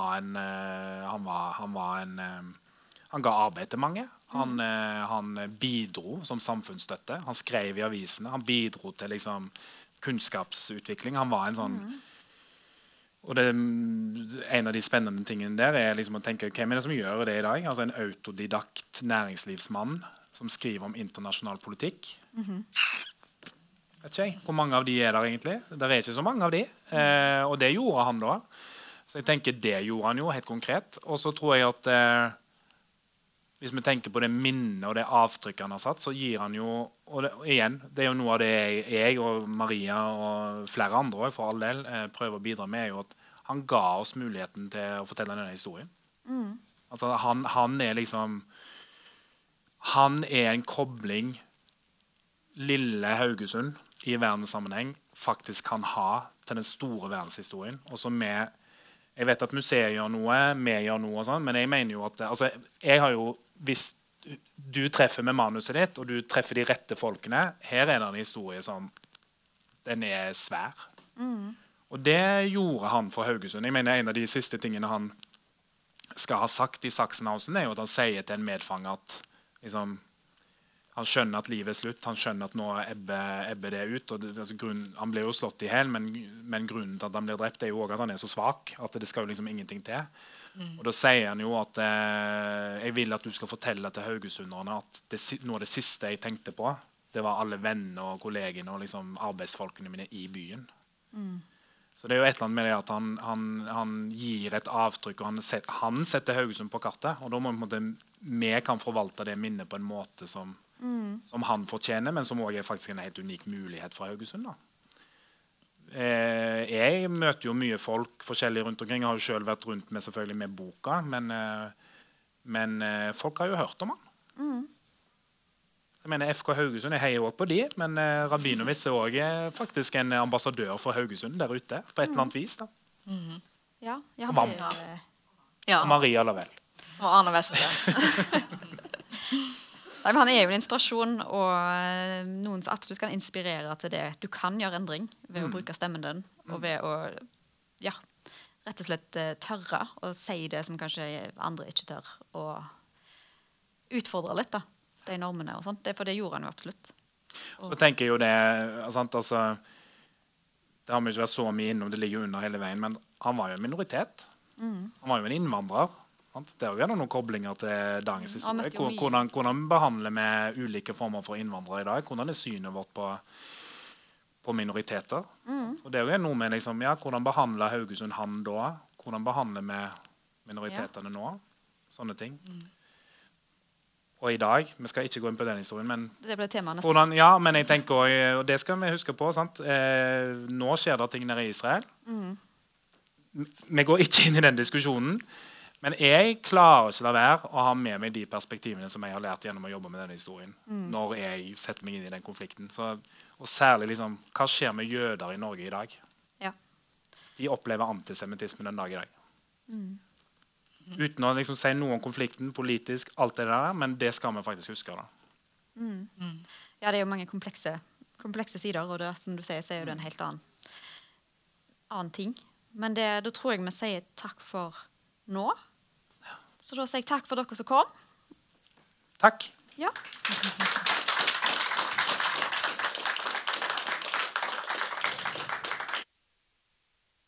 ga arbeid til mange. Han bidro som samfunnsstøtte. Han skrev i avisene. Han bidro til liksom kunnskapsutvikling. Han var en sånn og en av de spennende tingene der er liksom å tenke hvem er det som gjør det i dag? Altså en autodidakt næringslivsmann som skriver om internasjonal politikk. Vet ikke jeg hvor mange av de er der egentlig. Det er ikke så mange av de. Og det gjorde han da. Så jeg tenker det gjorde han jo helt konkret. Og så tror jeg at hvis vi tenker på det minnet og det avtrykket han har satt, så gir han jo, og igjen, det er jo noe av det jeg og Maria og flere andre også, for all del prøver å bidra med, er jo at han ga oss muligheten til å fortelle denne historien. Altså han er liksom, han er en kobling lille Haugesund i verdenssammenheng faktisk kan ha til den store verdenshistorien, og som jeg vet at museet gjør noe, vi gjør noe og sånn, men jeg mener jo at altså, jeg har jo, hvis du treffer med manuset ditt, og du treffer de rette folkene, her er det en historie som den er svær. Og det gjorde han for Haugesund. Jeg mener en av de siste tingene han skal ha sagt i Sachsenhausen er jo at han sier til en medfanger at liksom, han skjønner at livet er slutt, han skjønner at nå ebber det ut. Og han ble jo slått i hel, men grunnen til at han blir drept er jo også at han er så svak, at det skal jo liksom ingenting til. Og da sier han jo at jeg vil at du skal fortelle til haugesunderne at noe av det siste jeg tenkte på, det var alle vennene og kollegene og liksom arbeidsfolkene mine i byen. Så det er jo et eller annet med det at han gir et avtrykk, og han setter Haugesund på kartet, og da må vi kan forvalte det minnet på en måte som han fortjener, men som også er faktisk en helt unik mulighet for Haugesund da. Jeg møter jo mye folk forskjellig rundt omkring. Jeg har jo selv vært rundt med selvfølgelig med boka, men folk har jo hørt om han. Jeg mener FK Haugesund, jeg heier også på de, men Rabinowitz er også faktisk en ambassadør for Haugesund der ute, på et eller annet vis da. Ja, og Maria Lavell. Og Arne Vester. Nei, men han er jo en inspirasjon, og noen som absolutt kan inspirere til det. Du kan gjøre endring ved å bruke stemmen din, og ved å, rett og slett tørre å si det som kanskje andre ikke tør, og utfordre litt da, de normene og sånt. For det gjorde han jo absolutt. Så tenker jeg jo det, altså, det har vi ikke vært så mye innom, det ligger under hele veien, men han var jo en minoritet. Han var jo en innvandrer. Det er jo noen koblinger til dagens historie. Hvordan behandler vi ulike former for innvandrere i dag? Hvordan er synet vårt på minoriteter? Og det er jo noe med liksom, hvordan behandler Haugesund han da? Hvordan behandler vi minoritetene nå? Sånne ting. Og i dag, vi skal ikke gå inn på den historien, men det ble tema nesten. Hvordan, men jeg tenker, og det skal vi huske på, sant? Nå skjer det ting nede i Israel. Vi går ikke inn i den diskusjonen, men jeg klarer ikke la være å ha med meg de perspektivene som jeg har lært gjennom å jobbe med denne historien, når jeg setter meg inn i den konflikten. Og særlig, liksom, hva skjer med jøder i Norge i dag? Ja. De opplever antisemittisme den dag i dag. Uten å liksom si noe om konflikten, politisk, alt det der, men det skal vi faktisk huske da. Ja, det er jo mange komplekse sider, og det, som du sier, så er jo det en helt annen ting. Men da tror jeg vi sier takk for nå. Så da sier jeg takk for dere som kom. Takk. Ja.